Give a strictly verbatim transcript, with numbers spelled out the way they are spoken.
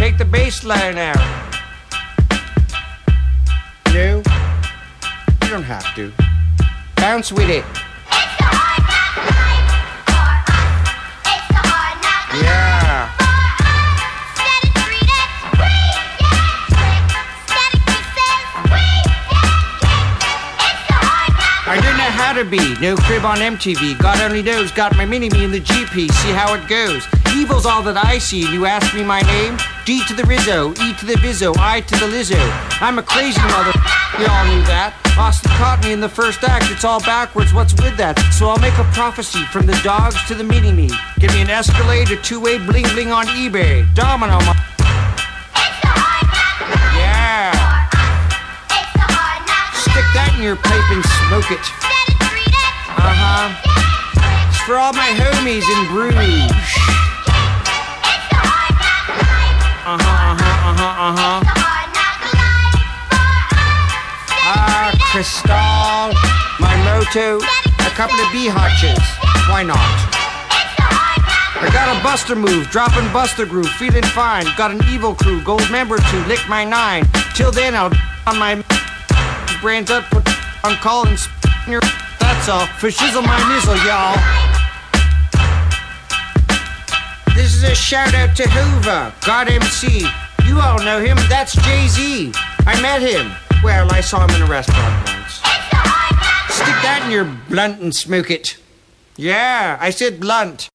Take the bass line out. No, you don't have to. Bounce with it. Yeah. I don't know how to be. No crib on M T V. God only knows. Got my mini-me in the G P. See how it goes. Evil's all that I see. You ask me my name? D to the Rizzo, E to the Bizzo, I to the Lizzo. I'm a crazy mother. You all knew that. Austin caught me in the first act. It's all backwards. What's with that? So I'll make a prophecy from the dogs to the mini-me. Give me an Escalade, a two-way bling-bling on eBay. Domino, my... Yeah. Stick that in your pipe and smoke it. Uh-huh. It's for all my homies in Bruges. Uh-huh, uh-huh, uh-huh, uh-huh. Ah, Cristal, my moto, a couple of bee-hotches. Why not? I got a buster move, dropping buster groove, feeling fine. Got an evil crew, gold member to lick my nine. Till then, I'll on my brands up, put on call and sp your. That's all. For shizzle my nizzle, y'all. This is a shout out to Hoover, God M C. You all know him, that's Jay-Z. I met him. Well, I saw him in a restaurant once. Stick that in your blunt and smoke it. Yeah, I said blunt.